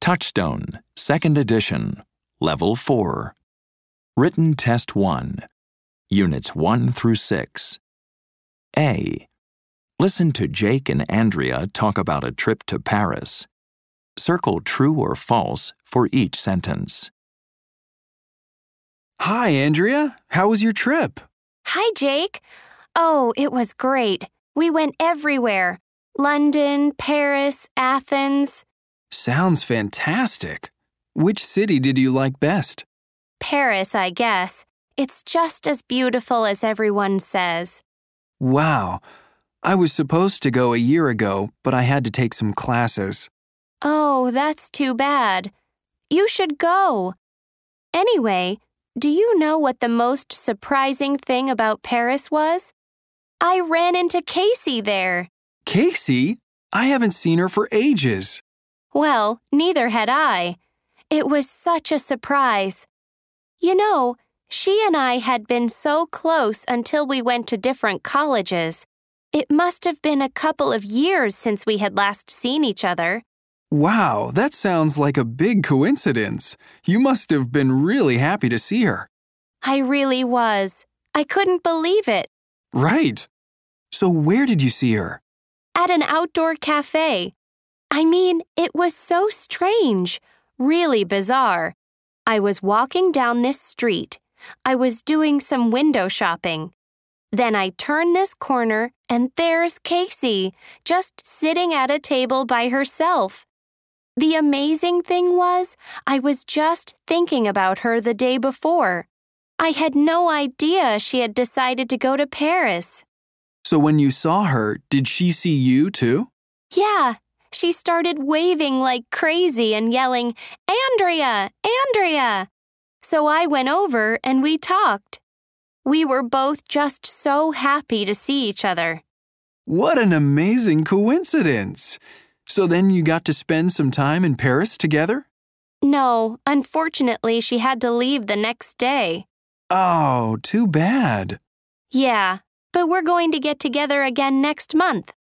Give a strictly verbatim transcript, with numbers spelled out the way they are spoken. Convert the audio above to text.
Touchstone, second edition, Level four. Written Test one, Units one through six. A. Listen to Jake and Andrea talk about a trip to Paris. Circle true or false for each sentence. Hi, Andrea. How was your trip? Hi, Jake. Oh, it was great. We went everywhere. London, Paris, Athens. Sounds fantastic. Which city did you like best? Paris, I guess. It's just as beautiful as everyone says. Wow. I was supposed to go a year ago, but I had to take some classes. Oh, that's too bad. You should go. Anyway, do you know what the most surprising thing about Paris was? I ran into Casey there. Casey? I haven't seen her for ages. Well, neither had I. It was such a surprise. You know, she and I had been so close until we went to different colleges. It must have been a couple of years since we had last seen each other. Wow, that sounds like a big coincidence. You must have been really happy to see her. I really was. I couldn't believe it. Right. So where did you see her? At an outdoor cafe. I mean, it was so strange, really bizarre. I was walking down this street. I was doing some window shopping. Then I turn this corner, and there's Casey, just sitting at a table by herself. The amazing thing was, I was just thinking about her the day before. I had no idea she had decided to go to Paris. So when you saw her, did she see you too? Yeah, she started waving like crazy and yelling, "Andrea! Andrea!" So I went over and we talked. We were both just so happy to see each other. What an amazing coincidence! So then you got to spend some time in Paris together? No, unfortunately, she had to leave the next day. Oh, too bad. Yeah, but we're going to get together again next month.